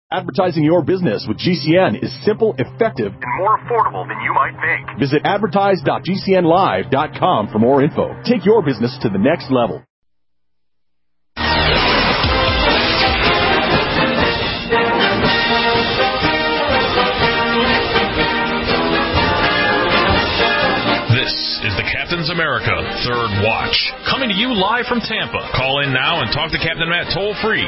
Advertising your business with GCN is simple, effective, and more affordable than you might think. Visit advertise.gcnlive.com for more info. Take your business to the next level. This is the Captain's America Third Watch, coming to you live from Tampa. Call in now and talk to Captain Matt toll-free,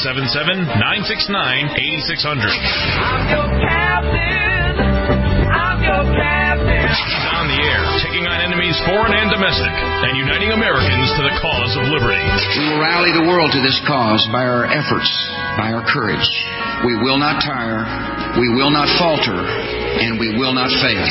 877-969-8600. I'm your captain. I'm your captain. He's on the air, taking on enemies foreign and domestic, and uniting Americans to the cause of liberty. We will rally the world to this cause by our efforts, by our courage. We will not tire, we will not falter, and we will not fail.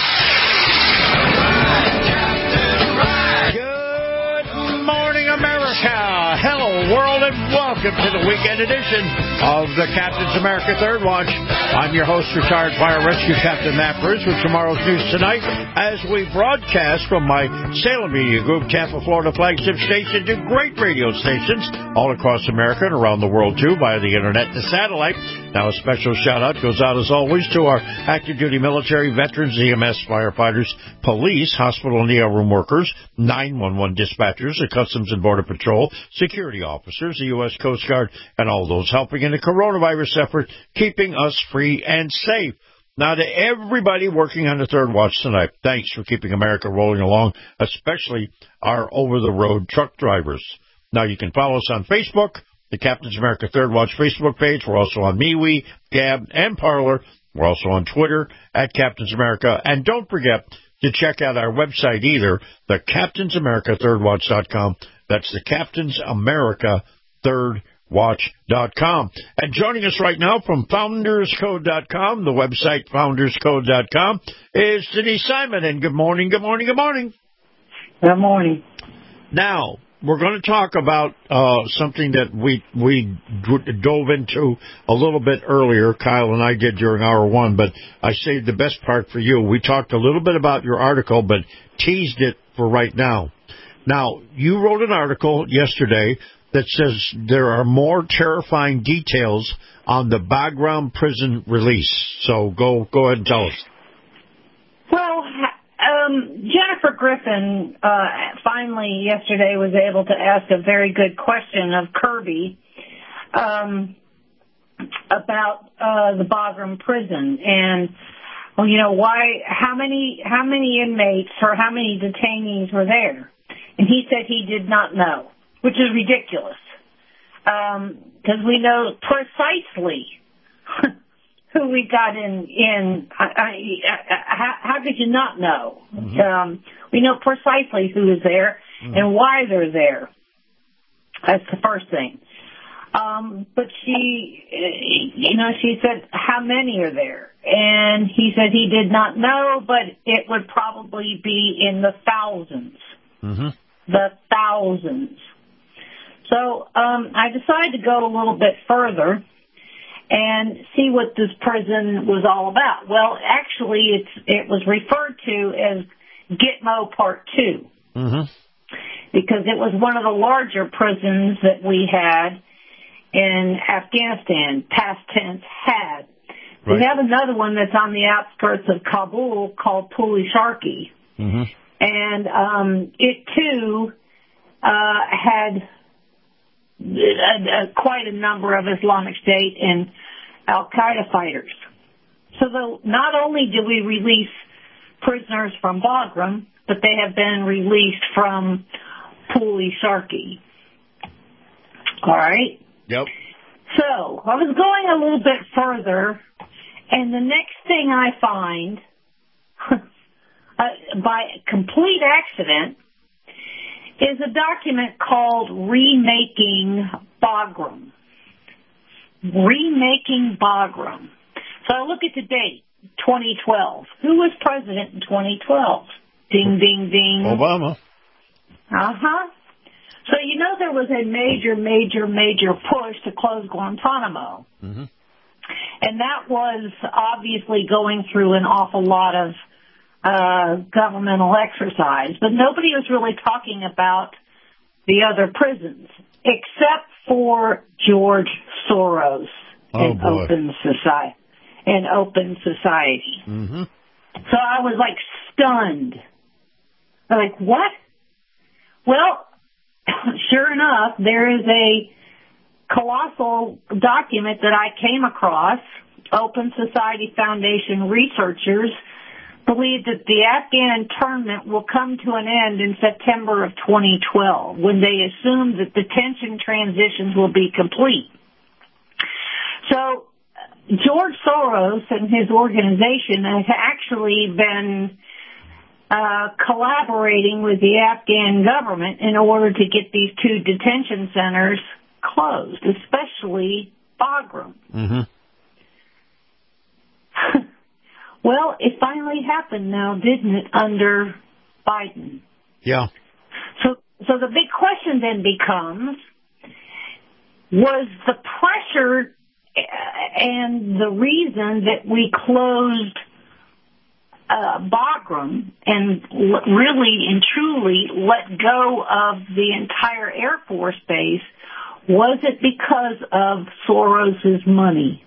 Good morning, America. Hello, world, and welcome to the weekend edition of the Captain's America Third Watch. I'm your host, retired Fire Rescue Captain Matt Bruce, with tomorrow's news tonight as we broadcast from my Salem Media Group, Tampa, Florida flagship station to great radio stations all across America and around the world, too, via the internet and the satellite. Now, a special shout-out goes out, as always, to our active-duty military, veterans, EMS, firefighters, police, hospital and ER room workers, 911 dispatchers, the Customs and Border Patrol, security officers, the U.S. Coast Guard, and all those helping in the coronavirus effort, keeping us free and safe. Now, to everybody working on the Third Watch tonight, thanks for keeping America rolling along, especially our over-the-road truck drivers. Now, you can follow us on Facebook, the Captain's America Third Watch Facebook page. We're also on MeWe, Gab, and Parler. We're also on Twitter at Captain's America. And don't forget to check out our website either, the CaptainsAmericaThirdWatch.com. That's the CaptainsAmericaThirdWatch.com. And joining us right now from FoundersCode.com, the website FoundersCode.com, is Denise Simon. And good morning, good morning, good morning. Good morning. Now, we're going to talk about something that we dove into a little bit earlier. Kyle and I did during hour one, but I saved the best part for you. We talked a little bit about your article, but teased it for right now. Now, you wrote an article yesterday that says there are more terrifying details on the Bagram prison release. So go ahead and tell us. Well, Jennifer Griffin finally yesterday was able to ask a very good question of Kirby about the Bagram prison and, well, you know, how many inmates or how many detainees were there? And he said he did not know, which is ridiculous, because we know precisely who we got in. How could you not know? Mm-hmm. We know precisely who is there and why they're there. That's the first thing. But she said, how many are there? And he said he did not know, but it would probably be in the thousands. Mm-hmm. The thousands. So I decided to go a little bit further and see what this prison was all about. Well, actually, it was referred to as Gitmo Part 2, mm-hmm. because it was one of the larger prisons that we had in Afghanistan, past tense had. Right. We have another one that's on the outskirts of Kabul called Puli Sharki. Mm-hmm. And it, too, had quite a number of Islamic State and Al-Qaeda fighters. So not only do we release prisoners from Bagram, but they have been released from Puli Sharki. All right? Yep. So I was going a little bit further, and the next thing I find, by complete accident, is a document called Remaking Bagram. Remaking Bagram. So I look at the date, 2012. Who was president in 2012? Ding, ding, ding. Obama. Uh-huh. So you know there was a major push to close Guantanamo. Mm-hmm. And that was obviously going through an awful lot of governmental exercise. But nobody was really talking about the other prisons, except for George Soros an open society. Mm-hmm. So I was like stunned. I'm like, what? Well, sure enough, there is a colossal document that I came across. Open Society Foundation researchers believe that the Afghan internment will come to an end in September of 2012 when they assume that detention transitions will be complete. So George Soros and his organization have actually been collaborating with the Afghan government in order to get these 2 detention centers closed, especially Bagram. Mm-hmm. Well, it finally happened now, didn't it, under Biden? Yeah. So the big question then becomes, was the pressure and the reason that we closed Bagram and really and truly let go of the entire Air Force base, was it because of Soros's money?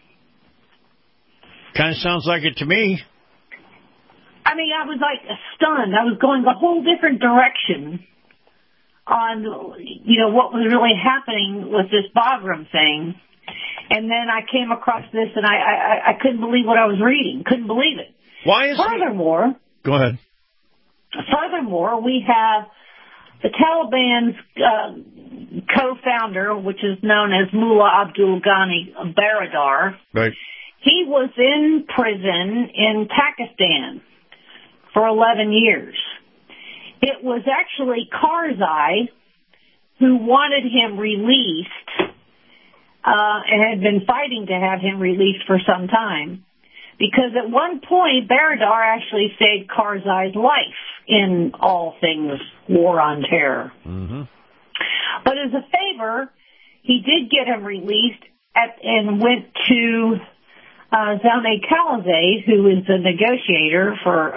Kind of sounds like it to me. I mean, I was like stunned. I was going a whole different direction on, what was really happening with this Bagram thing. And then I came across this and I couldn't believe what I was reading. Couldn't believe it. Why is Furthermore, Go ahead. Furthermore, we have the Taliban's co-founder, which is known as Mullah Abdul Ghani Baradar. Right. He was in prison in Pakistan for 11 years. It was actually Karzai who wanted him released and had been fighting to have him released for some time. Because at one point, Baradar actually saved Karzai's life in all things war on terror. Mm-hmm. But as a favor, he did get him released and went to Zalmay Khalilzad, who is the negotiator for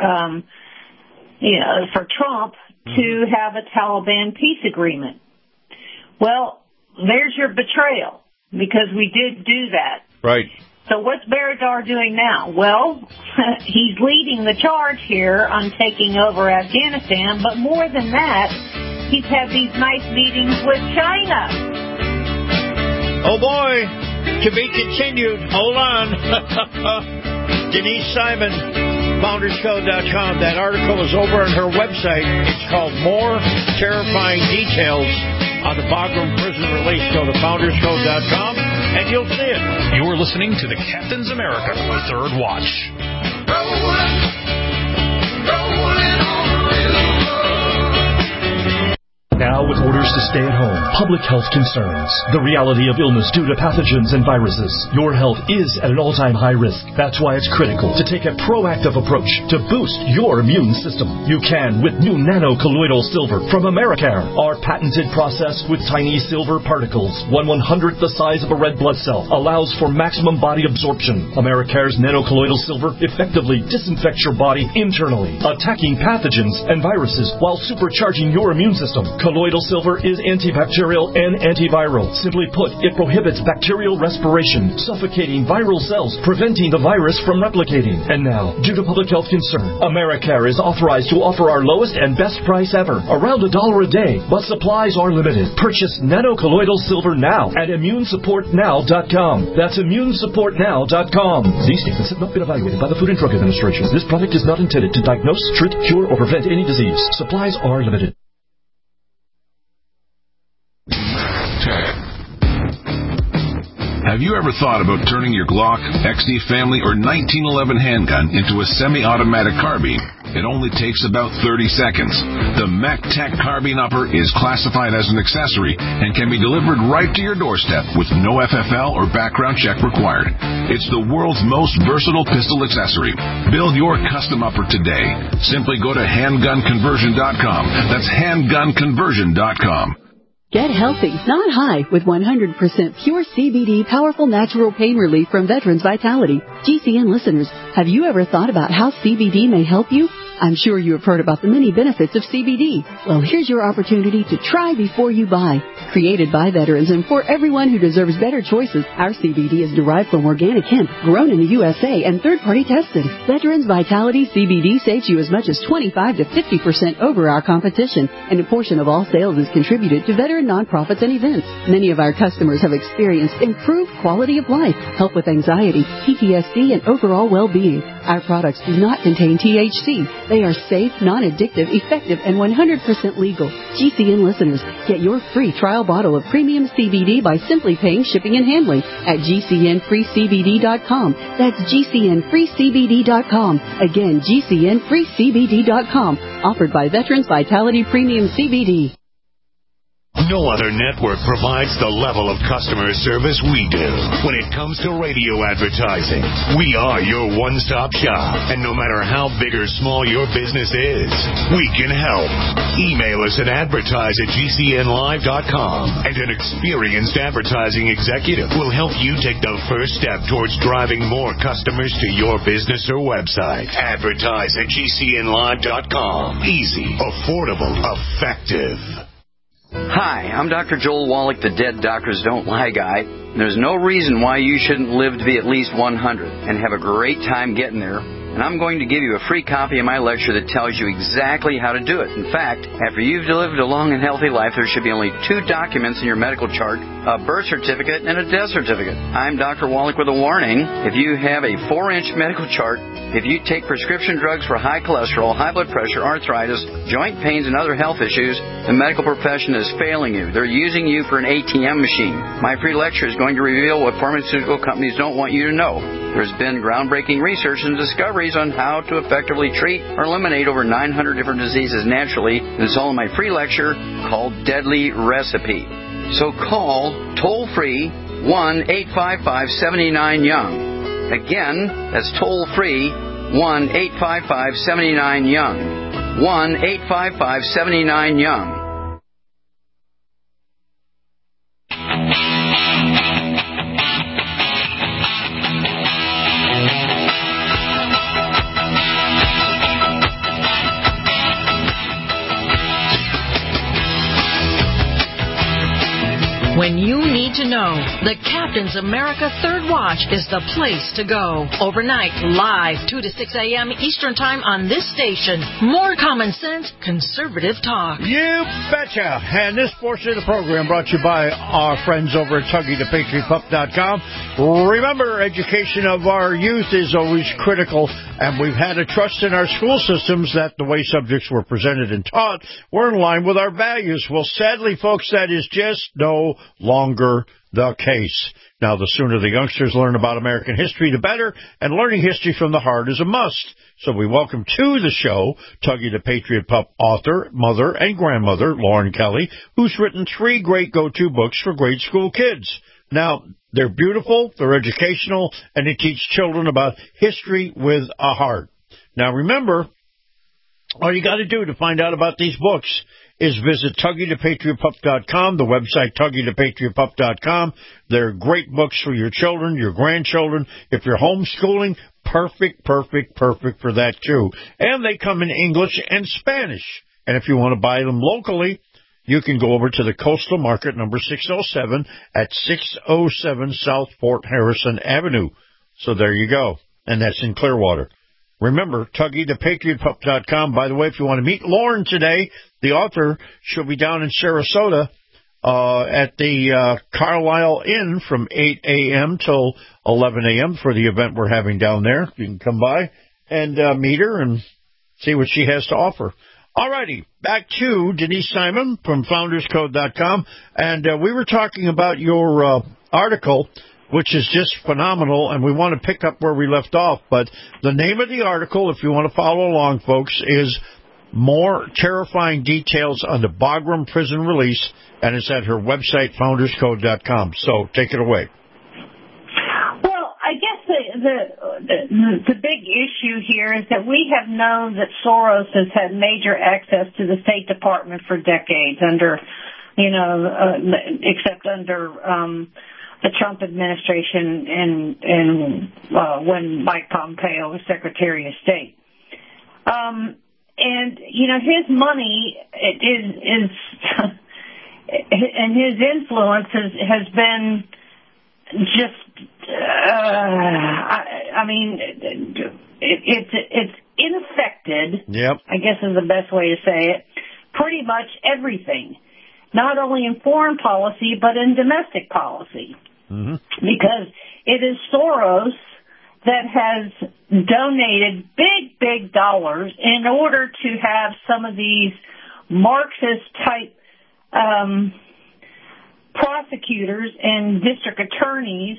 Trump, to have a Taliban peace agreement. Well, there's your betrayal, because we did do that. Right. So what's Baradar doing now? Well, he's leading the charge here on taking over Afghanistan, but more than that, he's had these nice meetings with China. Oh boy, to be continued. Hold on. Denise Simon, FoundersCode.com. That article is over on her website. It's called More Terrifying Details on the Bagram prison release. Go to FoundersCode.com and you'll see it. You're listening to the Captain's America Third Watch. Now with orders to stay at home, public health concerns, the reality of illness due to pathogens and viruses, your health is at an all-time high risk. That's why it's critical to take a proactive approach to boost your immune system. You can with new nano-colloidal silver from Americare. Our patented process with tiny silver particles, 1/100th the size of a red blood cell, allows for maximum body absorption. Americare's nano-colloidal silver effectively disinfects your body internally, attacking pathogens and viruses while supercharging your immune system. Colloidal silver is antibacterial and antiviral. Simply put, it prohibits bacterial respiration, suffocating viral cells, preventing the virus from replicating. And now, due to public health concern, Americare is authorized to offer our lowest and best price ever, around $1 a day, but supplies are limited. Purchase nano-colloidal silver now at ImmuneSupportNow.com. That's ImmuneSupportNow.com. These statements have not been evaluated by the Food and Drug Administration. This product is not intended to diagnose, treat, cure, or prevent any disease. Supplies are limited. Have you ever thought about turning your Glock, XD Family, or 1911 handgun into a semi-automatic carbine? It only takes about 30 seconds. The MacTac Carbine Upper is classified as an accessory and can be delivered right to your doorstep with no FFL or background check required. It's the world's most versatile pistol accessory. Build your custom upper today. Simply go to handgunconversion.com. That's handgunconversion.com. Get healthy, not high, with 100% pure CBD powerful natural pain relief from Veterans Vitality. GCN listeners, have you ever thought about how CBD may help you? I'm sure you have heard about the many benefits of CBD. Well, here's your opportunity to try before you buy. Created by veterans and for everyone who deserves better choices, our CBD is derived from organic hemp, grown in the USA and third-party tested. Veterans Vitality CBD saves you as much as 25 to 50% over our competition, and a portion of all sales is contributed to veteran nonprofits and events. Many of our customers have experienced improved quality of life, help with anxiety, PTSD, and overall well-being. Our products do not contain THC. They are safe, non-addictive, effective, and 100% legal. GCN listeners, get your free trial bottle of premium CBD by simply paying shipping and handling at GCNFreeCBD.com. That's GCNFreeCBD.com. Again, GCNFreeCBD.com. Offered by Veterans Vitality Premium CBD. No other network provides the level of customer service we do. When it comes to radio advertising, we are your one-stop shop. And no matter how big or small your business is, we can help. Email us at advertise@GCNlive.com, and an experienced advertising executive will help you take the first step towards driving more customers to your business or website. Advertise@GCNlive.com. Easy, affordable, effective. Hi, I'm Dr. Joel Wallach, the Dead Doctors Don't Lie guy. There's no reason why you shouldn't live to be at least 100 and have a great time getting there. And I'm going to give you a free copy of my lecture that tells you exactly how to do it. In fact, after you've lived a long and healthy life, there should be only 2 documents in your medical chart, a birth certificate and a death certificate. I'm Dr. Wallach with a warning. If you have a 4-inch medical chart, if you take prescription drugs for high cholesterol, high blood pressure, arthritis, joint pains, and other health issues, the medical profession is failing you. They're using you for an ATM machine. My free lecture is going to reveal what pharmaceutical companies don't want you to know. There's been groundbreaking research and discoveries on how to effectively treat or eliminate over 900 different diseases naturally. It's all in my free lecture called Deadly Recipe. So call toll-free 1-855-79-YOUNG. Again, that's toll-free 1-855-79-YOUNG. 1-855-79-YOUNG. When you need to know, the Captain's America Third Watch is the place to go. Overnight, live, 2 to 6 a.m. Eastern Time on this station. More common sense, conservative talk. You betcha. And this portion of the program brought to you by our friends over at TuggyThePatriotPup.com. Remember, education of our youth is always critical, and we've had a trust in our school systems that the way subjects were presented and taught were in line with our values. Well, sadly, folks, that is just no longer the case. Now, the sooner the youngsters learn about American history, the better, and learning history from the heart is a must. So we welcome to the show Tuggy the Patriot Pup author, mother, and grandmother, Lauren Kelly, who's written 3 great go-to books for grade school kids. Now, they're beautiful, they're educational, and they teach children about history with a heart. Now, remember, all you got to do to find out about these books is visit TuggyThePatriotPup.com, the website TuggyThePatriotPup.com. They're great books for your children, your grandchildren. If you're homeschooling, perfect for that too. And they come in English and Spanish. And if you want to buy them locally, you can go over to the Coastal Market, number 607, at 607 South Fort Harrison Avenue. So there you go. And that's in Clearwater. Remember, TuggyThePatriotPup.com. By the way, if you want to meet Lauren today, the author, she'll be down in Sarasota at the Carlisle Inn from 8 a.m. till 11 a.m. for the event we're having down there. You can come by and meet her and see what she has to offer. All righty, back to Denise Simon from FoundersCode.com. And we were talking about your article, which is just phenomenal, and we want to pick up where we left off. But the name of the article, if you want to follow along, folks, is More Terrifying Details on the Bagram Prison Release, and it's at her website, FoundersCode.com. So take it away. Well, I guess the big issue here is that we have known that Soros has had major access to the State Department for decades except under the Trump administration and when Mike Pompeo was Secretary of State. And, you know, his money is and his influence has been just, I mean, it's infected, yep, I guess is the best way to say it, pretty much everything, not only in foreign policy, but in domestic policy. Mm-hmm. Because it is Soros that has donated big dollars in order to have some of these Marxist-type prosecutors and district attorneys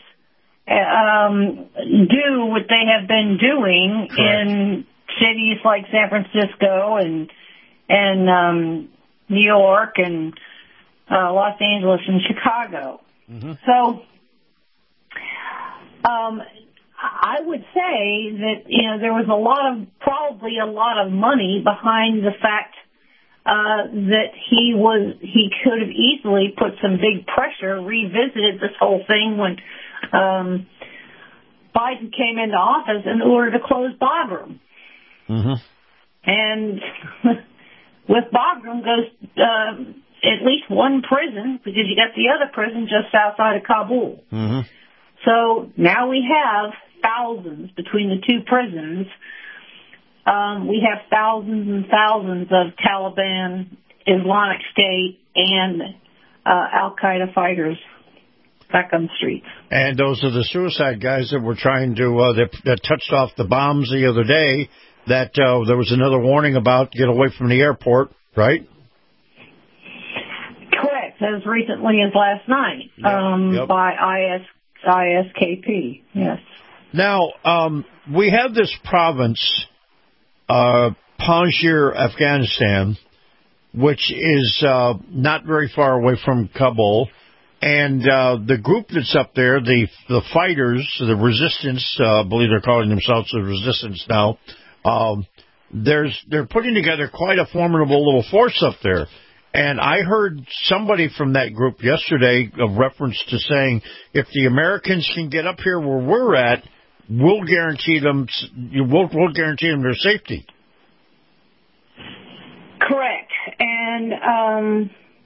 do what they have been doing in cities like San Francisco and New York and Los Angeles and Chicago. Mm-hmm. So I would say that, you know, there was probably a lot of money behind the fact that he could have easily put some big pressure, revisited this whole thing when Biden came into office in order to close Bagram. Mm-hmm. And with Bagram goes at least one prison, because you got the other prison just outside of Kabul. Mm-hmm. So now we have thousands between the two prisons. We have thousands and thousands of Taliban, Islamic State, and Al-Qaeda fighters back on the streets. And those are the suicide guys that were trying to, that touched off the bombs the other day, that there was another warning about, get away from the airport, right? Correct, as recently as last night, Yep. by ISKP, yes. Now, we have this province, Panjshir, Afghanistan, which is not very far away from Kabul. And the group that's up there, the fighters, the resistance, I believe they're calling themselves the resistance now, they're putting together quite a formidable little force up there. And I heard somebody from that group yesterday a reference to saying, if the Americans can get up here where we're at, we'll guarantee them their safety. Correct. And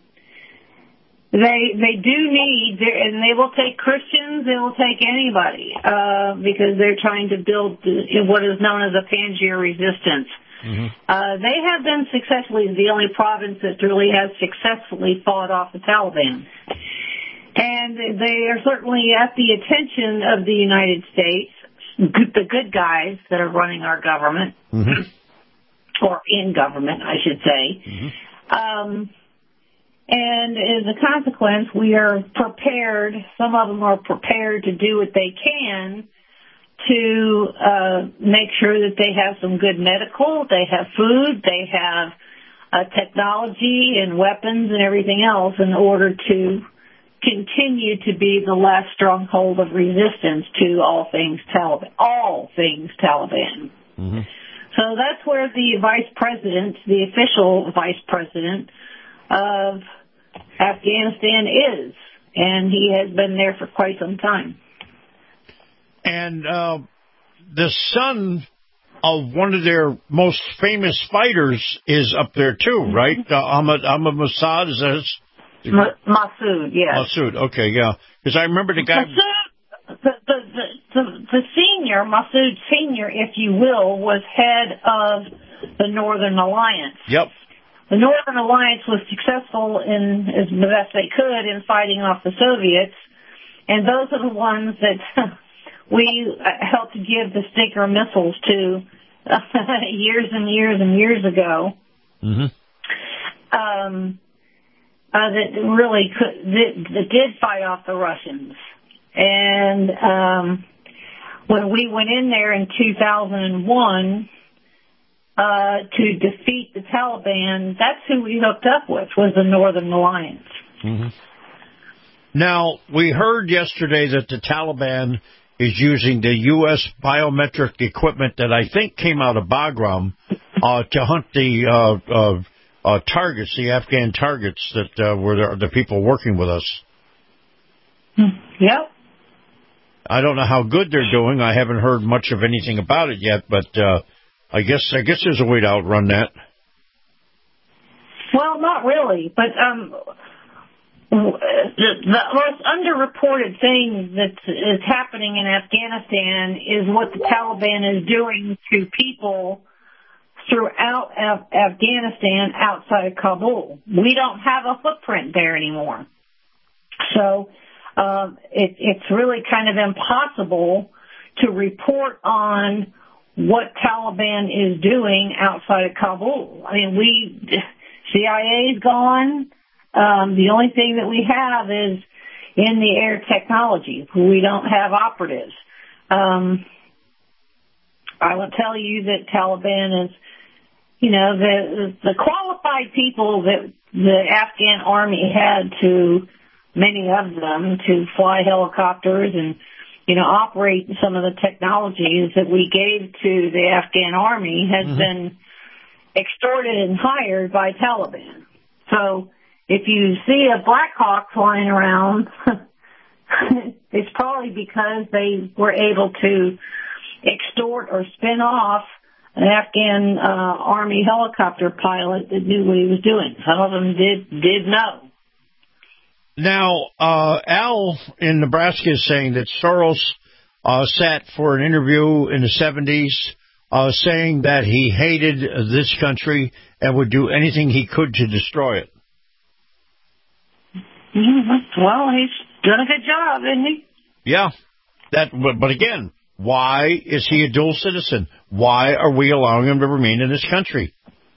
they do need, and they will take Christians, they will take anybody, because they're trying to build what is known as a Panjshir resistance. Mm-hmm. They have been successfully the only province that really has successfully fought off the Taliban. And they are certainly at the attention of the United States, the good guys that are running our government, mm-hmm. or in government, I should say. Mm-hmm. And as a consequence, we are prepared, some of them are prepared to do what they can to make sure that they have some good medical, they have food, they have technology and weapons and everything else in order to continue to be the last stronghold of resistance to all things Taliban. Mm-hmm. So that's where the vice president, the official vice president of Afghanistan is, and he has been there for quite some time. And the son of one of their most famous fighters is up there too, right? Ahmad Massoud, is that his? Massoud, yes. Massoud, okay, yeah. Because I remember the guy. The senior, Massoud Senior, if you will, was head of the Northern Alliance. Yep. The Northern Alliance was successful in, as best they could, in fighting off the Soviets, and those are the ones that we helped to give the Stinger missiles to years and years and years ago. Mm-hmm. That really that did fight off the Russians. And when we went in there in 2001 to defeat the Taliban, that's who we hooked up with, was the Northern Alliance. Mm-hmm. Now, we heard yesterday that the Taliban is using the U.S. biometric equipment that I think came out of Bagram to hunt the targets, the Afghan targets that were the people working with us. Yep. I don't know how good they're doing. I haven't heard much of anything about it yet, but I guess there's a way to outrun that. Well, not really, but the most underreported thing that is happening in Afghanistan is what the Taliban is doing to people throughout Afghanistan outside of Kabul. We don't have a footprint there anymore. So it's really kind of impossible to report on what Taliban is doing outside of Kabul. I mean, CIA's gone. The only thing that we have is in the air technology. We don't have operatives. I will tell you that Taliban is, the qualified people that the Afghan army had to, many of them, to fly helicopters and, operate some of the technologies that we gave to the Afghan army has been extorted and hired by Taliban. So if you see a Black Hawk flying around, it's probably because they were able to extort or spin off an Afghan army helicopter pilot that knew what he was doing. Some of them did know. Now, Al in Nebraska is saying that Soros sat for an interview in the 70s saying that he hated this country and would do anything he could to destroy it. Well, he's done a good job, isn't he? Yeah. But again, why is he a dual citizen? Why are we allowing him to remain in this country?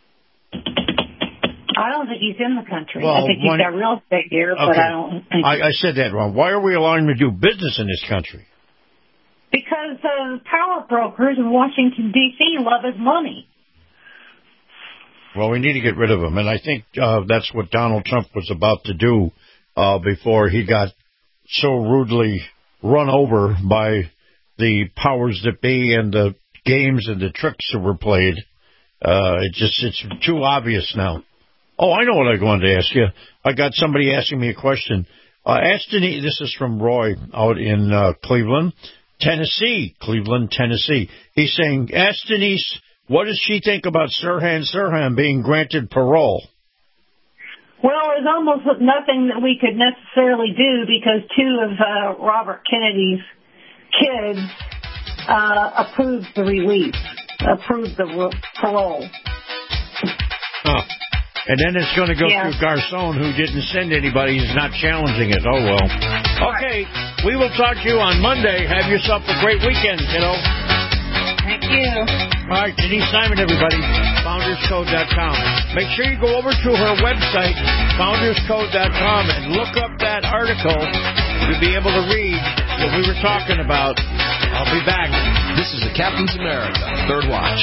I don't think he's in the country. Well, I think he's got real estate here, but okay. I don't think... I said that wrong. Why are we allowing him to do business in this country? Because power brokers in Washington, D.C. love his money. Well, we need to get rid of him, and I think that's what Donald Trump was about to do before he got so rudely run over by the powers that be and the games and the tricks that were played. It's too obvious now. Oh, I know what I wanted to ask you. I got somebody asking me a question. Ask Denise, this is from Roy out in Cleveland, Tennessee. He's saying, ask Denise, what does she think about Sirhan being granted parole? Well, there's almost nothing that we could necessarily do because two of Robert Kennedy's kids approved the release, approved the parole. Oh. And then it's going to go through Garcon, who didn't send anybody. He's not challenging it. Oh, well. Okay, we will talk to you on Monday. Have yourself a great weekend, kiddo. Thank you. All right, Denise Simon, everybody, founderscode.com. Make sure you go over to her website, founderscode.com, and look up that article to be able to read what we were talking about. I'll be back. This is the Captain's America, Third Watch.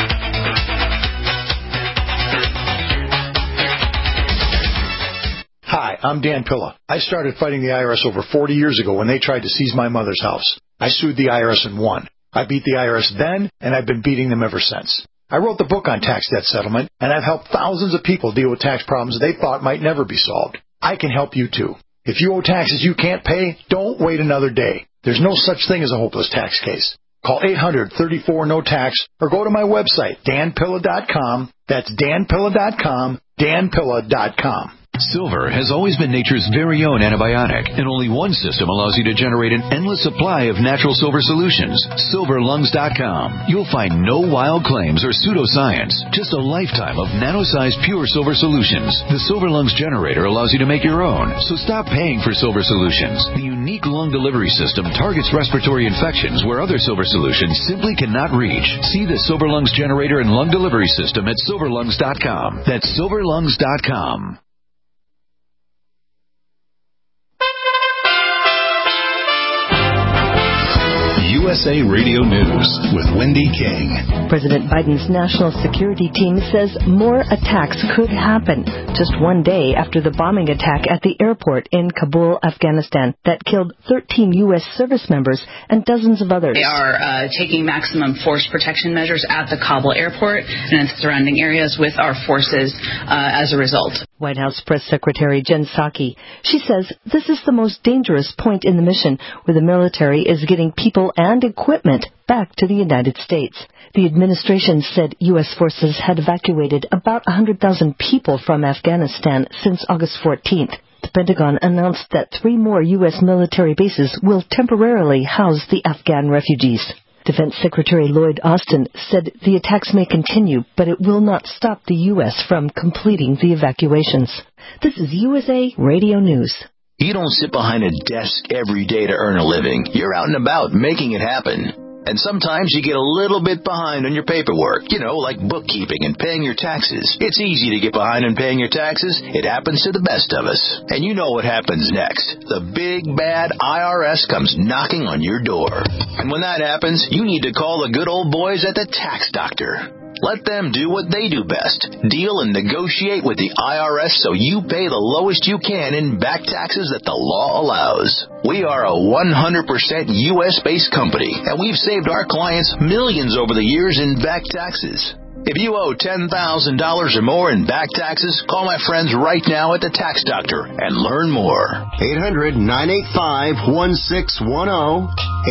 Hi, I'm Dan Pilla. I started fighting the IRS over 40 years ago when they tried to seize my mother's house. I sued the IRS and won. I beat the IRS then, and I've been beating them ever since. I wrote the book on tax debt settlement, and I've helped thousands of people deal with tax problems they thought might never be solved. I can help you, too. If you owe taxes you can't pay, don't wait another day. There's no such thing as a hopeless tax case. Call 800-34-NO-TAX or go to my website, danpilla.com. That's danpilla.com, danpilla.com. Silver has always been nature's very own antibiotic, and only one system allows you to generate an endless supply of natural silver solutions. SilverLungs.com. You'll find no wild claims or pseudoscience, just a lifetime of nano-sized pure silver solutions. The Silver Lungs generator allows you to make your own, so stop paying for silver solutions. The unique lung delivery system targets respiratory infections where other silver solutions simply cannot reach. See the Silver Lungs generator and lung delivery system at SilverLungs.com. That's SilverLungs.com. USA Radio News with Wendy King. President Biden's national security team says more attacks could happen just one day after the bombing attack at the airport in Kabul, Afghanistan, that killed 13 U.S. service members and dozens of others. They are taking maximum force protection measures at the Kabul airport and in the surrounding areas with our forces as a result. White House Press Secretary Jen Psaki. She says this is the most dangerous point in the mission, where the military is getting people and equipment back to the United States. The administration said U.S. forces had evacuated about 100,000 people from Afghanistan since August 14th. The Pentagon announced that 3 more U.S. military bases will temporarily house the Afghan refugees. Defense Secretary Lloyd Austin said the attacks may continue, but it will not stop the U.S. from completing the evacuations. This is USA Radio News. You don't sit behind a desk every day to earn a living. You're out and about making it happen. And sometimes you get a little bit behind on your paperwork, like bookkeeping and paying your taxes. It's easy to get behind on paying your taxes. It happens to the best of us. And you know what happens next. The big, bad IRS comes knocking on your door. And when that happens, you need to call the good old boys at the Tax Doctor. Let them do what they do best. Deal and negotiate with the IRS so you pay the lowest you can in back taxes that the law allows. We are a 100% U.S.-based company, and we've saved our clients millions over the years in back taxes. If you owe $10,000 or more in back taxes, call my friends right now at the Tax Doctor and learn more. 800-985-1610.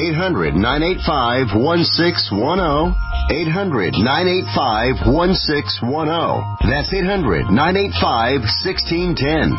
800-985-1610. 800-985-1610. That's 800-985-1610.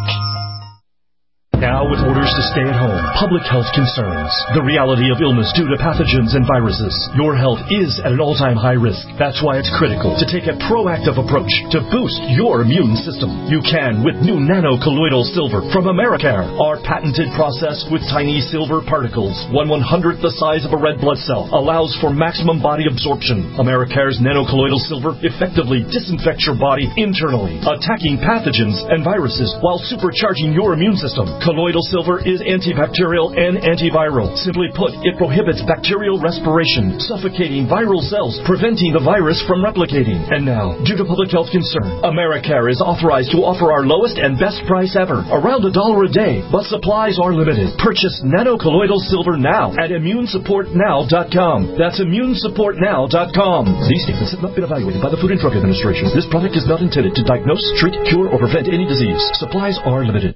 Now with orders to stay at home, public health concerns, the reality of illness due to pathogens and viruses. Your health is at an all-time high risk. That's why it's critical to take a proactive approach to boost your immune system. You can with new nano-colloidal silver from Americare. Our patented process with tiny silver particles, 1/100th the size of a red blood cell, allows for maximum body absorption. Americare's nano-colloidal silver effectively disinfects your body internally, attacking pathogens and viruses while supercharging your immune system. Colloidal silver is antibacterial and antiviral. Simply put, it prohibits bacterial respiration, suffocating viral cells, preventing the virus from replicating. And now, due to public health concern, Americare is authorized to offer our lowest and best price ever, around $1 a day, but supplies are limited. Purchase nano-colloidal silver now at ImmuneSupportNow.com. That's ImmuneSupportNow.com. These statements have not been evaluated by the Food and Drug Administration. This product is not intended to diagnose, treat, cure, or prevent any disease. Supplies are limited.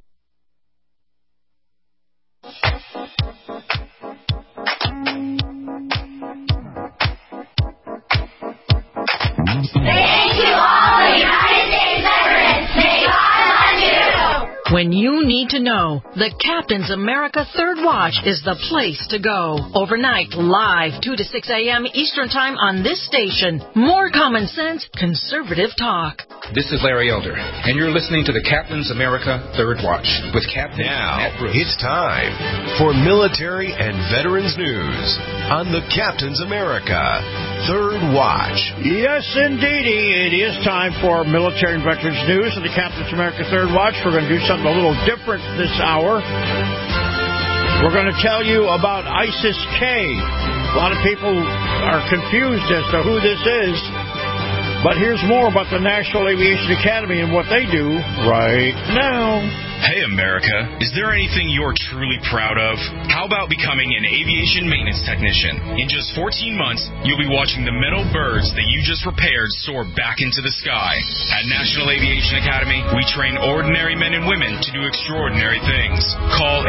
When you need to know, the Captain's America Third Watch is the place to go. Overnight, live, 2 to 6 a.m. Eastern Time on this station. More common sense, conservative talk. This is Larry Elder, and you're listening to the Captain's America Third Watch with Captain Matt Bruce. It's time for military and veterans news on the Captain's America Third Watch. Yes, indeedy. It is time for military and veterans news on the Captain's America Third Watch. We're going to do something a little different this hour. We're going to tell you about ISIS-K. A lot of people are confused as to who this is. But here's more about the National Aviation Academy and what they do right now. Hey, America, is there anything you're truly proud of? How about becoming an aviation maintenance technician? In just 14 months, you'll be watching the metal birds that you just repaired soar back into the sky. At National Aviation Academy, we train ordinary men and women to do extraordinary things. Call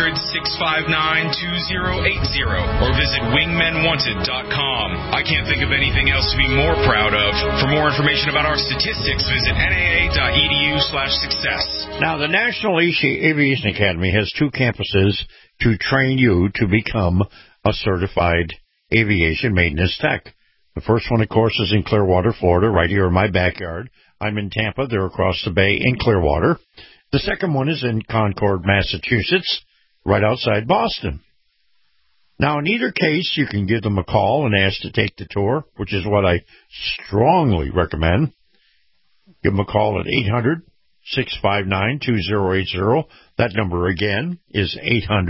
800-659-2080 or visit wingmenwanted.com. I can't think of anything else to be more proud of. For more information about our statistics, visit naa.edu/success. Now, the National Aviation Academy has 2 campuses to train you to become a certified aviation maintenance tech. The first one, of course, is in Clearwater, Florida, right here in my backyard. I'm in Tampa. They're across the bay in Clearwater. The second one is in Concord, Massachusetts, right outside Boston. Now, in either case, you can give them a call and ask to take the tour, which is what I strongly recommend. Give them a call at 800-659-2080. That number again is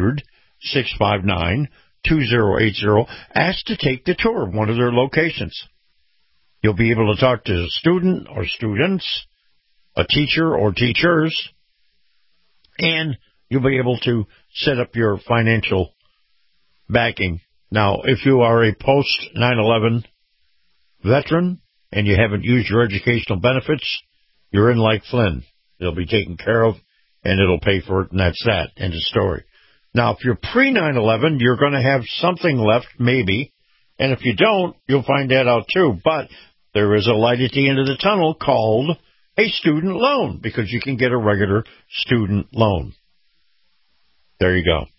800-659-2080. Ask to take the tour of one of their locations. You'll be able to talk to a student or students, a teacher or teachers, and you'll be able to set up your financial backing. Now, if you are a post-9/11 veteran and you haven't used your educational benefits, you're in like Flynn. It'll be taken care of, and it'll pay for it, and that's that. End of story. Now, if you're pre-9/11, you're going to have something left, maybe. And if you don't, you'll find that out too. But there is a light at the end of the tunnel called a student loan, because you can get a regular student loan. There you go.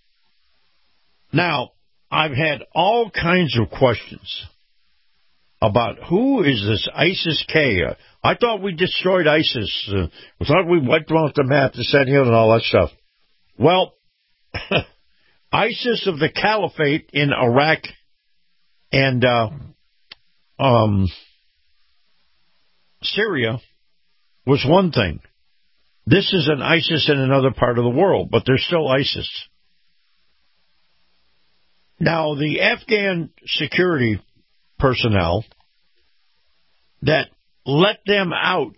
Now, I've had all kinds of questions about who is this ISIS-K. I thought we destroyed ISIS. I thought we wiped them off the map, the Senate, and all that stuff. Well, ISIS of the Caliphate in Iraq and Syria was one thing. This is an ISIS in another part of the world, but they're still ISIS. Now, the Afghan security personnel that let them out,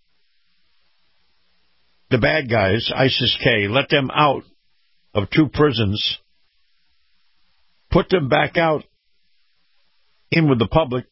the bad guys, ISIS-K, let them out of 2 prisons, put them back out in with the public.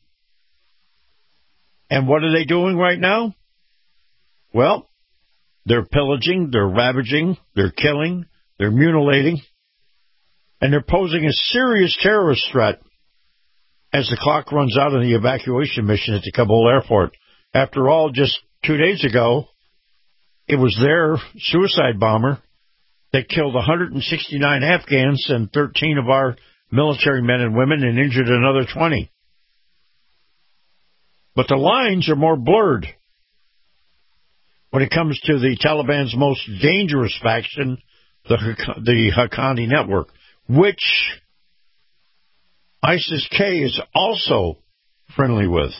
And what are they doing right now? Well, they're pillaging, they're ravaging, they're killing, they're mutilating, and they're posing a serious terrorist threat as the clock runs out on the evacuation mission at the Kabul airport. After all, just 2 days ago, it was their suicide bomber that killed 169 Afghans and 13 of our military men and women and injured another 20. But the lines are more blurred when it comes to the Taliban's most dangerous faction, the Haqqani Network, which ISIS-K is also friendly with.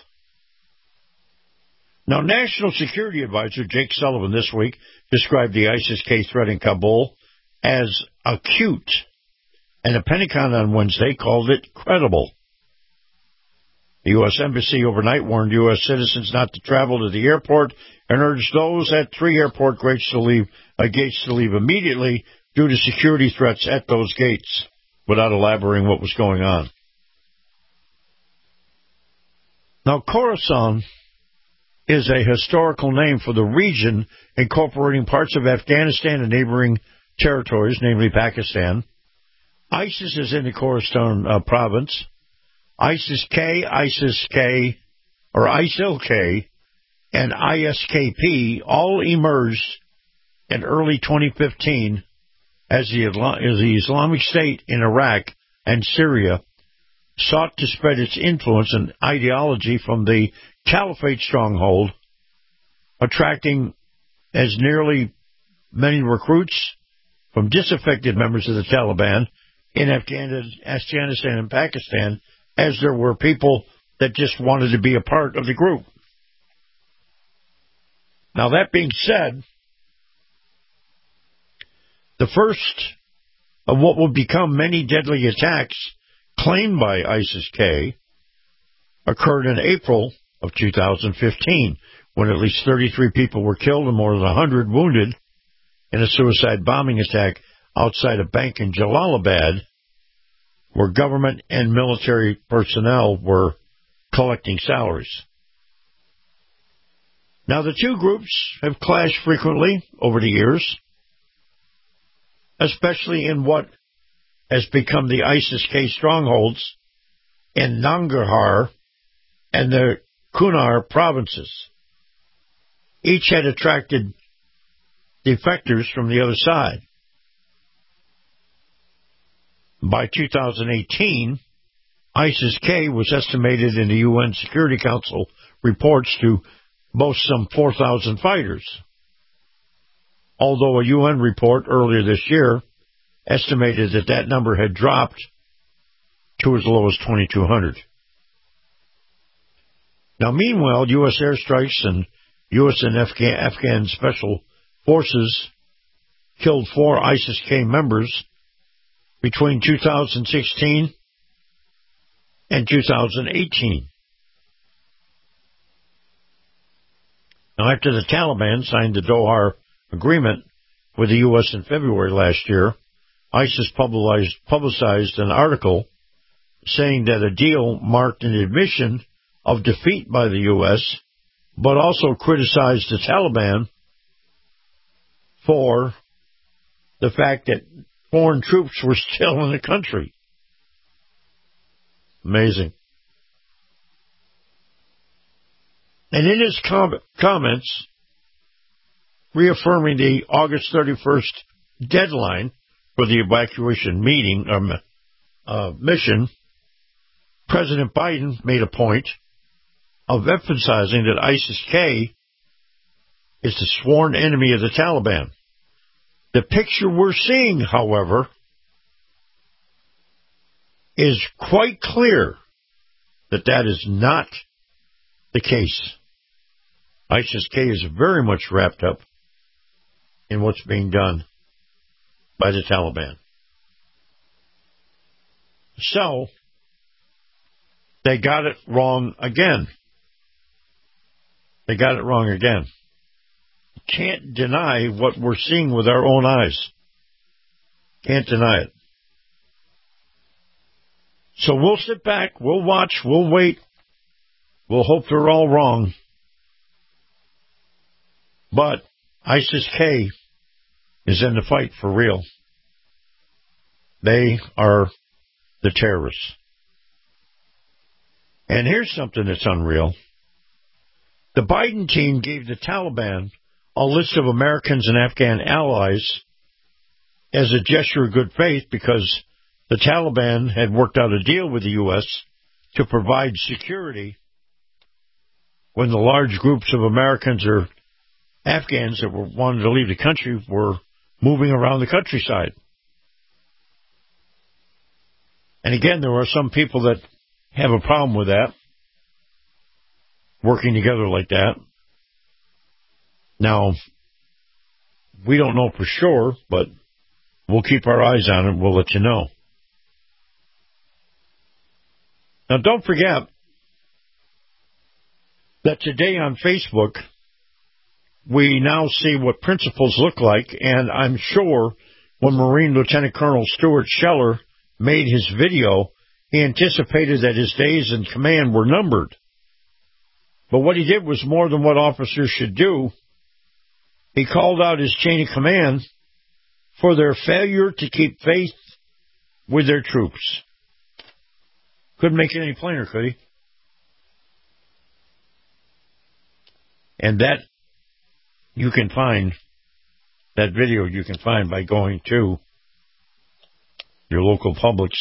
Now, National Security Advisor Jake Sullivan this week described the ISIS-K threat in Kabul as acute, and the Pentagon on Wednesday called it credible. The U.S. Embassy overnight warned U.S. citizens not to travel to the airport and urged those at 3 airport gates to leave immediately due to security threats at those gates, without elaborating what was going on. Now, Khorasan is a historical name for the region incorporating parts of Afghanistan and neighboring territories, namely Pakistan. ISIS is in the Khorasan province. ISIS-K, or ISIL-K, and ISKP all emerged in early 2015 as the Islamic State in Iraq and Syria sought to spread its influence and ideology from the Caliphate stronghold, attracting as nearly many recruits from disaffected members of the Taliban in Afghanistan and Pakistan as there were people that just wanted to be a part of the group. Now, that being said, the first of what will become many deadly attacks claimed by ISIS-K occurred in April of 2015, when at least 33 people were killed and more than 100 wounded in a suicide bombing attack outside a bank in Jalalabad, where government and military personnel were collecting salaries. Now, the two groups have clashed frequently over the years, especially in what has become the ISIS-K strongholds in Nangarhar and the Kunar provinces. Each had attracted defectors from the other side. By 2018, ISIS-K was estimated in the UN Security Council reports to boast some 4,000 fighters, although a UN report earlier this year estimated that number had dropped to as low as 2,200. Now, meanwhile, U.S. airstrikes and U.S. and Afghan special forces killed 4 ISIS-K members between 2016 and 2018. Now, after the Taliban signed the Doha Agreement with the U.S. in February last year, ISIS publicized an article saying that a deal marked an admission of defeat by the U.S., but also criticized the Taliban for the fact that foreign troops were still in the country. Amazing. And in his comments, reaffirming the August 31st deadline for the evacuation mission, President Biden made a point of emphasizing that ISIS-K is the sworn enemy of the Taliban. The picture we're seeing, however, is quite clear that that is not the case. ISIS-K is very much wrapped up in what's being done by the Taliban. So, they got it wrong again. They got it wrong again. Can't deny what we're seeing with our own eyes. Can't deny it. So we'll sit back, we'll watch, we'll wait, we'll hope they're all wrong. But ISIS-K is in the fight for real. They are the terrorists. And here's something that's unreal. The Biden team gave the Taliban a list of Americans and Afghan allies as a gesture of good faith because the Taliban had worked out a deal with the U.S. to provide security when the large groups of Americans or Afghans that wanted to leave the country were moving around the countryside. And again, there are some people that have a problem with that, working together like that. Now, we don't know for sure, but we'll keep our eyes on it. We'll let you know. Now, don't forget that today on Facebook, we now see what principles look like, and I'm sure when Marine Lieutenant Colonel Stuart Scheller made his video, he anticipated that his days in command were numbered. But what he did was more than what officers should do. He called out his chain of command for their failure to keep faith with their troops. Couldn't make it any plainer, could he? And that you can find, that video you can find by going to your local Publix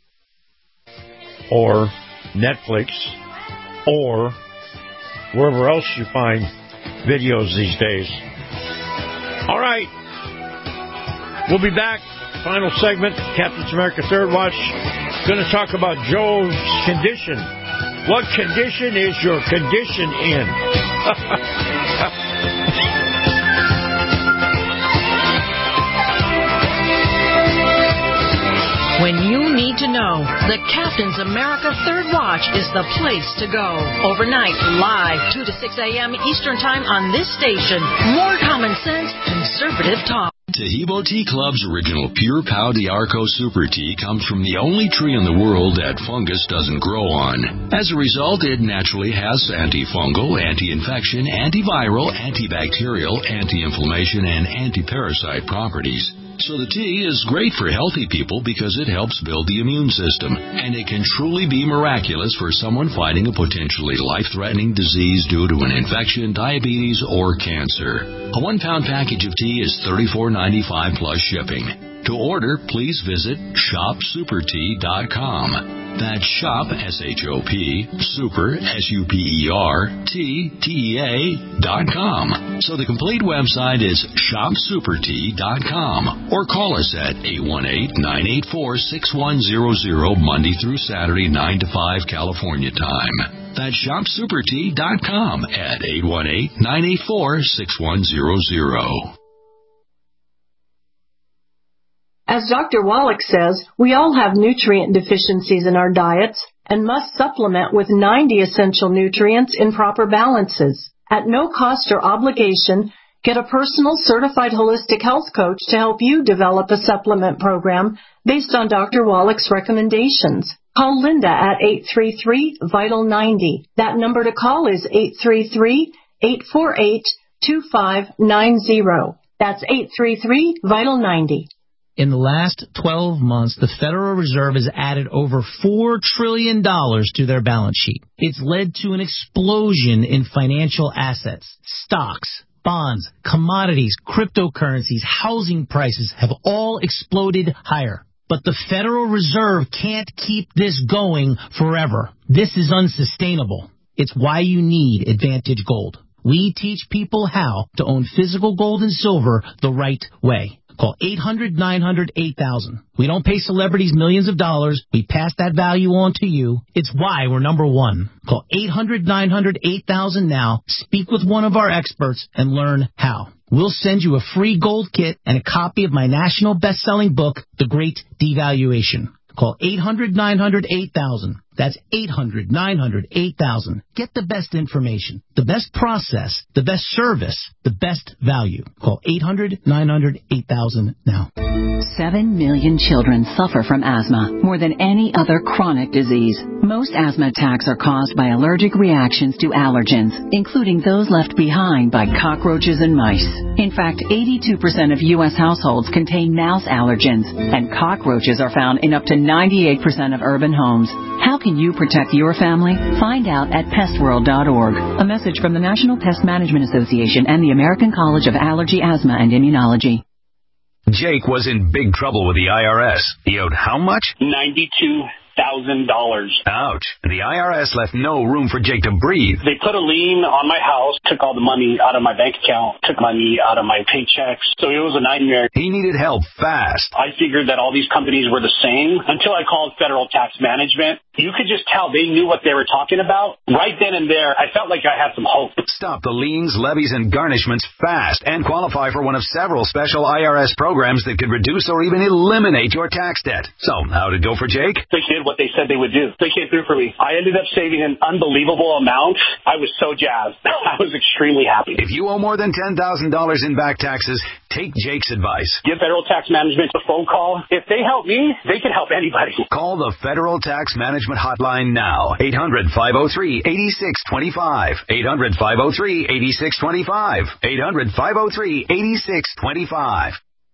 or Netflix or wherever else you find videos these days. All right. We'll be back. Final segment, Captain's America Third Watch. Going to talk about Joe's condition. What condition is your condition in? When you need to know, the Captain's America Third Watch is the place to go. Overnight, live, 2 to 6 a.m. Eastern Time on this station. More common sense, conservative talk. Tahibo Tea Club's original Pure Pau d'Arco Super Tea comes from the only tree in the world that fungus doesn't grow on. As a result, it naturally has antifungal, anti-infection, antiviral, antibacterial, anti-inflammation, and anti-parasite properties. So the tea is great for healthy people because it helps build the immune system, and it can truly be miraculous for someone fighting a potentially life-threatening disease due to an infection, diabetes, or cancer. A 1-pound package of tea is $34.95 plus shipping. To order, please visit shopsupertea.com. That's shop, S-H-O-P, super, SUPERTEA.com. So the complete website is shopsupertea.com. Or call us at 818-984-6100 Monday through Saturday, 9 to 5 California time. That's shopsupertea.com at 818-984-6100. As Dr. Wallach says, we all have nutrient deficiencies in our diets and must supplement with 90 essential nutrients in proper balances. At no cost or obligation, get a personal certified holistic health coach to help you develop a supplement program based on Dr. Wallach's recommendations. Call Linda at 833-VITAL-90. That number to call is 833-848-2590. That's 833-VITAL-90. In the last 12 months, the Federal Reserve has added over $4 trillion to their balance sheet. It's led to an explosion in financial assets. Stocks, bonds, commodities, cryptocurrencies, housing prices have all exploded higher. But the Federal Reserve can't keep this going forever. This is unsustainable. It's why you need Advantage Gold. We teach people how to own physical gold and silver the right way. Call 800-900-8000. We don't pay celebrities millions of dollars. We pass that value on to you. It's why we're number one. Call 800-900-8000 now. Speak with one of our experts and learn how. We'll send you a free gold kit and a copy of my national best-selling book, The Great Devaluation. Call 800-900-8000. That's 800-900-8000. Get the best information, the best process, the best service, the best value. Call 800-900-8000 now. 7 million children suffer from asthma, more than any other chronic disease. Most asthma attacks are caused by allergic reactions to allergens, including those left behind by cockroaches and mice. In fact, 82% of U.S. households contain mouse allergens, and cockroaches are found in up to 98% of urban homes. How can you protect your family? Find out at pestworld.org. A message from the National Pest Management Association and the American College of Allergy, Asthma, and Immunology. Jake was in big trouble with the IRS. He owed how much? $92,000. Ouch. The IRS left no room for Jake to breathe. They put a lien on my house, took all the money out of my bank account, took money out of my paychecks. So it was a nightmare. He needed help fast. I figured that all these companies were the same until I called Federal Tax Management. You could just tell they knew what they were talking about. Right then and there, I felt like I had some hope. Stop the liens, levies, and garnishments fast and qualify for one of several special IRS programs that could reduce or even eliminate your tax debt. So, how'd it go for Jake? They did what they said they would do. They came through for me. I ended up saving an unbelievable amount. I was so jazzed. I was extremely happy. If you owe more than $10,000 in back taxes, take Jake's advice. Give Federal Tax Management a phone call. If they help me, they can help anybody. Call the Federal Tax Management hotline now. 800-503-8625. 800-503-8625. 800-503-8625.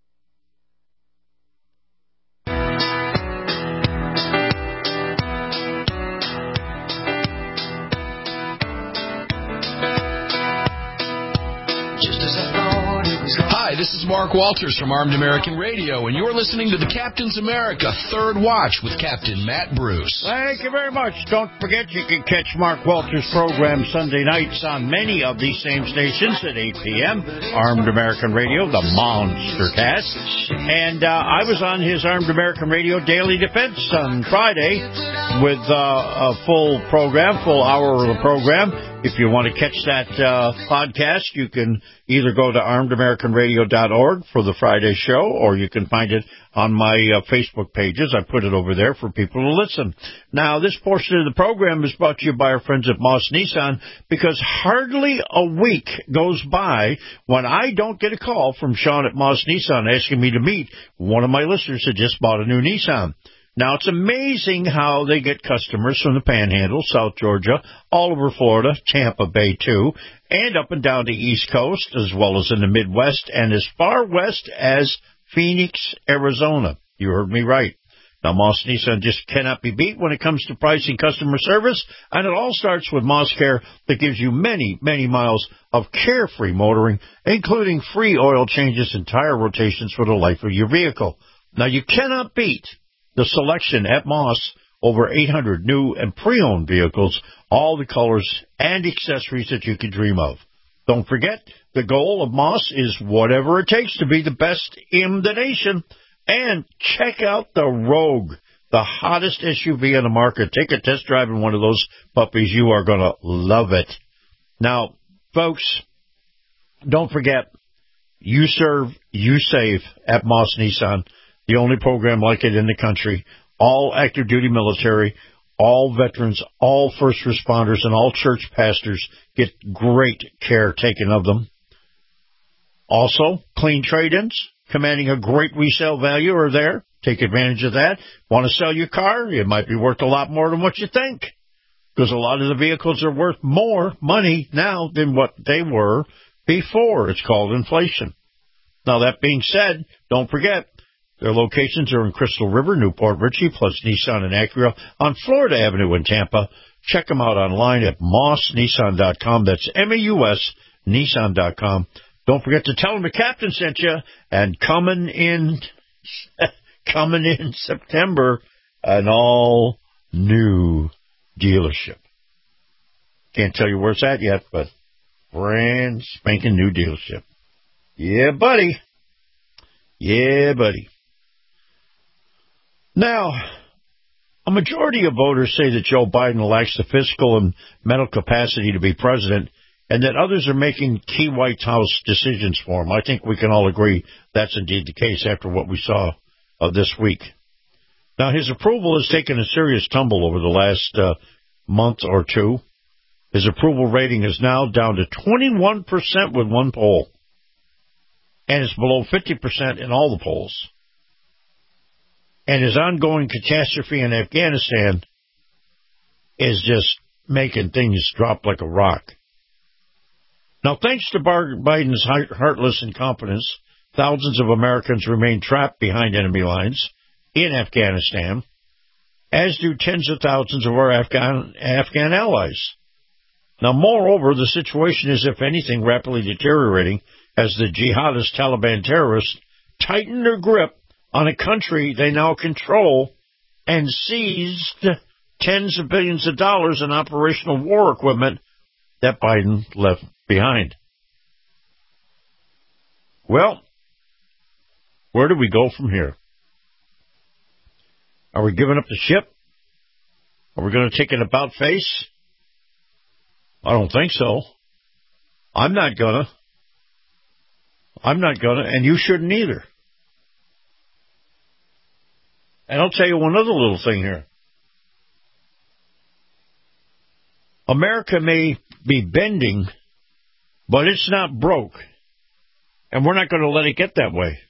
Hi, this is Mark Walters from Armed American Radio, and you're listening to the Captain's America Third Watch with Captain Matt Bruce. Thank you very much. Don't forget you can catch Mark Walters' program Sunday nights on many of these same stations at 8 p.m. Armed American Radio, the Monster Cast. And I was on his Armed American Radio Daily Defense on Friday with a full program, full hour of the program. If you want to catch that podcast, you can either go to armedamericanradio.org for the Friday show, or you can find it on my Facebook pages. I put it over there for people to listen. Now, this portion of the program is brought to you by our friends at Moss Nissan, because hardly a week goes by when I don't get a call from Sean at Moss Nissan asking me to meet one of my listeners that just bought a new Nissan. Now, it's amazing how they get customers from the Panhandle, South Georgia, all over Florida, Tampa Bay, too, and up and down the East Coast, as well as in the Midwest, and as far west as Phoenix, Arizona. You heard me right. Now, Moss Nissan just cannot be beat when it comes to pricing customer service, and it all starts with Moss Care that gives you many, many miles of carefree motoring, including free oil changes and tire rotations for the life of your vehicle. Now, you cannot beat the selection at Moss, over 800 new and pre-owned vehicles, all the colors and accessories that you could dream of. Don't forget, the goal of Moss is whatever it takes to be the best in the nation. And check out the Rogue, the hottest SUV on the market. Take a test drive in one of those puppies. You are going to love it. Now, folks, don't forget, you serve, you save at Moss Nissan. The only program like it in the country. All active duty military, all veterans, all first responders, and all church pastors get great care taken of them. Also, clean trade-ins, commanding a great resale value, are there. Take advantage of that. Want to sell your car? It might be worth a lot more than what you think, because a lot of the vehicles are worth more money now than what they were before. It's called inflation. Now, that being said, don't forget, their locations are in Crystal River, Newport Richey, plus Nissan and Acura on Florida Avenue in Tampa. Check them out online at MausNissan.com. That's MAUS Nissan.com. Don't forget to tell them the captain sent you. And coming in September, an all new dealership. Can't tell you where it's at yet, but brand spanking new dealership. Yeah, buddy. Yeah, buddy. Now, a majority of voters say that Joe Biden lacks the physical and mental capacity to be president, and that others are making key White House decisions for him. I think we can all agree that's indeed the case after what we saw this week. Now, his approval has taken a serious tumble over the last month or two. His approval rating is now down to 21% with one poll, and it's below 50% in all the polls. And his ongoing catastrophe in Afghanistan is just making things drop like a rock. Now, thanks to Biden's heartless incompetence, thousands of Americans remain trapped behind enemy lines in Afghanistan, as do tens of thousands of our Afghan allies. Now, moreover, the situation is, if anything, rapidly deteriorating as the jihadist Taliban terrorists tighten their grip on a country they now control and seized tens of billions of dollars in operational war equipment that Biden left behind. Well, where do we go from here? Are we giving up the ship? Are we going to take an about face? I don't think so. I'm not gonna, and you shouldn't either. And I'll tell you one other little thing here. America may be bending, but it's not broke. And we're not going to let it get that way.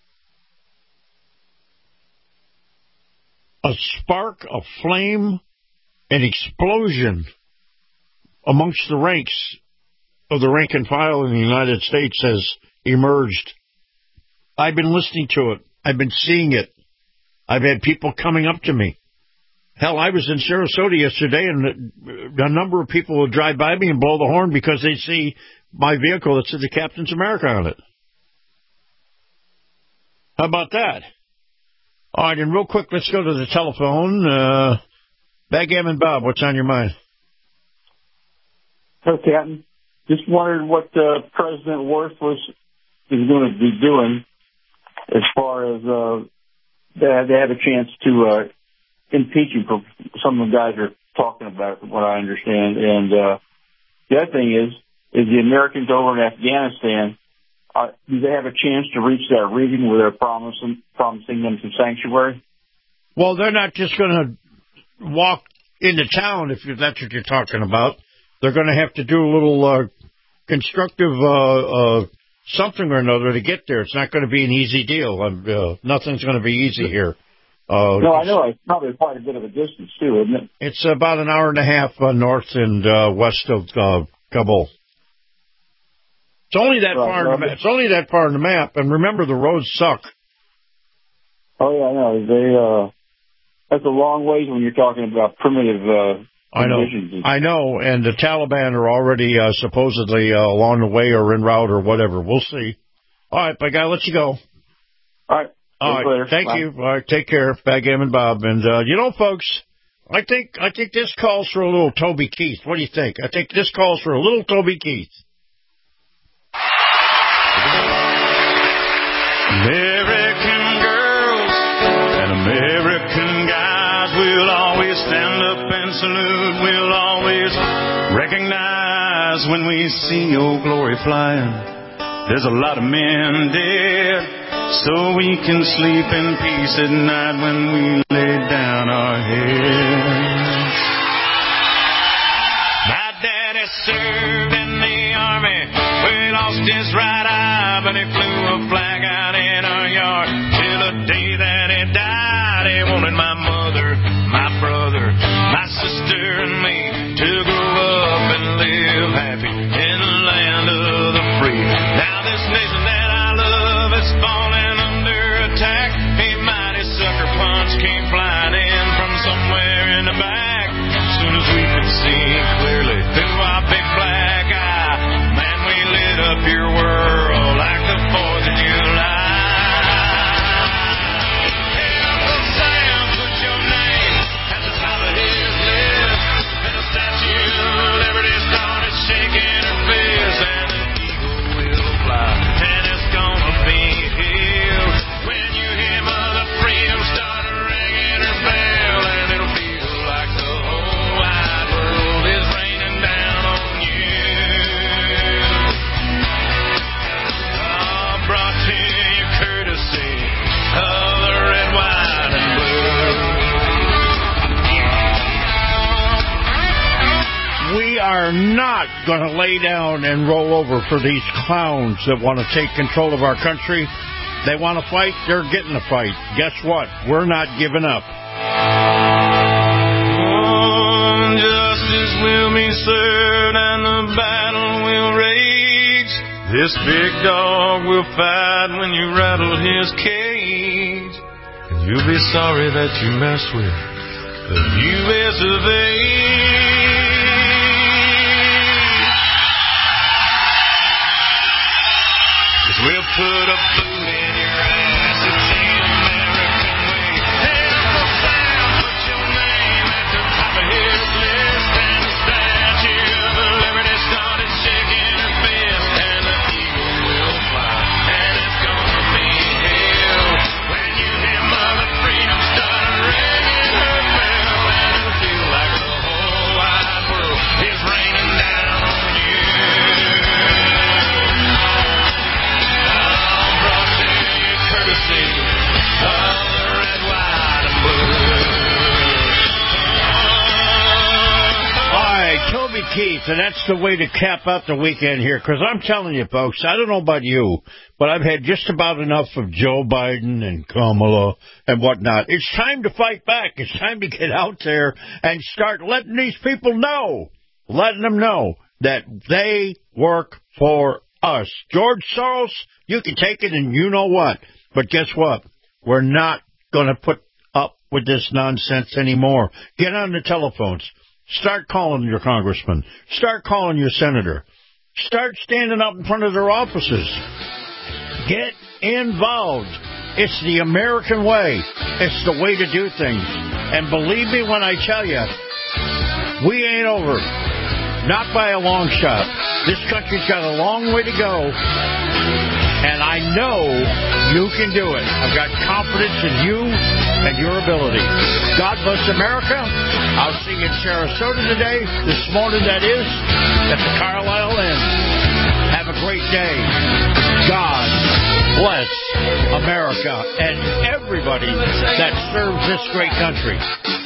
A spark, a flame, an explosion amongst the ranks of the rank and file in the United States has emerged. I've been listening to it. I've been seeing it. I've had people coming up to me. Hell, I was in Sarasota yesterday, and a number of people will drive by me and blow the horn because they see my vehicle that said the Captain's America on it. How about that? All right, and real quick, let's go to the telephone. Backgammon Bob, what's on your mind? Hello, Captain. Just wondered what President Worthless is going to be doing as far as they have a chance to impeach him for some of the guys are talking about, from what I understand. And the other thing is the Americans over in Afghanistan, do they have a chance to reach that region where they're promising them some sanctuary? Well, they're not just going to walk into town, if that's what you're talking about. They're going to have to do a little constructive something or another to get there. It's not going to be an easy deal. Nothing's going to be easy here. No, I know. It's probably quite a bit of a distance, too, isn't it? It's about an hour and a half north and west of Kabul. It's only that far. It's only that far in the map. And remember, the roads suck. Oh yeah, I know. That's a long ways when you're talking about primitive. I know, and the Taliban are already supposedly along the way or en route or whatever. We'll see. All right, I gotta let you go. All right. Later. Thank you. All right, take care, Backgammon Bob. And folks, I think this calls for a little Toby Keith. What do you think? I think this calls for a little Toby Keith. American girls and American guys will always stand up and salute. We'll always recognize when we see your glory flying. There's a lot of men dead, so we can sleep in peace at night when we lay down our heads. My daddy served in the army. We lost his right eye, but he flew a flag out in our yard. Till the day that he died, he wanted my mother, my brother, my sister, and me to grow up and live happy in the land of the free. Now this nation that I love are not going to lay down and roll over for these clowns that want to take control of our country. They want to fight, they're getting a fight. Guess what? We're not giving up. Justice will be served and the battle will rage. This big dog will fight when you rattle his cage. And you'll be sorry that you messed with the U.S. of A. 'Cause we'll put a boot in your ass. It's the American way. Hey, Uncle Sam, put your name at the top of his list. And the Statue of Liberty started shaking her fist. And the eagle will fly. And it's gonna be hell when you hear Mother Freedom start ringing her bell. And it'll feel like the whole wide world is raining down on you. Courtesy of the red, white, and blue. All right, Toby Keith, and that's the way to cap out the weekend here, because I'm telling you, folks, I don't know about you, but I've had just about enough of Joe Biden and Kamala and whatnot. It's time to fight back. It's time to get out there and start letting these people know, letting them know that they work for us. George Soros, you can take it and you know what. But guess what? We're not going to put up with this nonsense anymore. Get on the telephones. Start calling your congressman. Start calling your senator. Start standing up in front of their offices. Get involved. It's the American way. It's the way to do things. And believe me when I tell you, we ain't over. Not by a long shot. This country's got a long way to go. And I know you can do it. I've got confidence in you and your ability. God bless America. I'll see you in Sarasota today, this morning that is, at the Carlisle Inn. Have a great day. God bless America and everybody that serves this great country.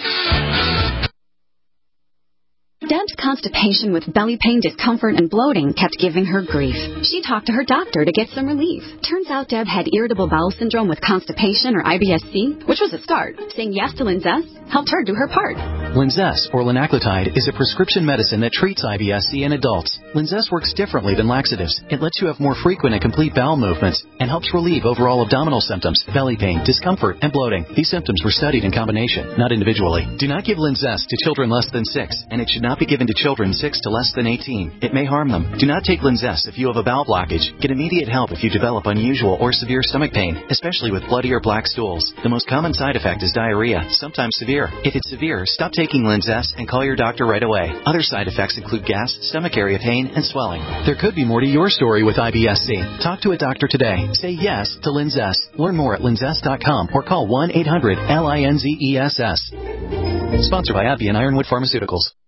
Deb's constipation with belly pain, discomfort, and bloating kept giving her grief. She talked to her doctor to get some relief. Turns out Deb had irritable bowel syndrome with constipation, or IBS-C, which was a start. Saying yes to Linzess helped her do her part. Linzess, or linaclotide, is a prescription medicine that treats IBS-C in adults. Linzess works differently than laxatives. It lets you have more frequent and complete bowel movements and helps relieve overall abdominal symptoms, belly pain, discomfort, and bloating. These symptoms were studied in combination, not individually. Do not give Linzess to children less than 6, and it should not be given to children 6 to less than 18. It may harm them. Do not take Linzess if you have a bowel blockage. Get immediate help if you develop unusual or severe stomach pain, especially with bloody or black stools. The most common side effect is diarrhea, sometimes severe. If it's severe, stop taking Linzess and call your doctor right away. Other side effects include gas, stomach area pain, and swelling. There could be more to your story with IBS-C. Talk to a doctor today. Say yes to Linzess. Learn more at linzess.com or call 1-800-LINZESS. Sponsored by AbbVie and Ironwood Pharmaceuticals.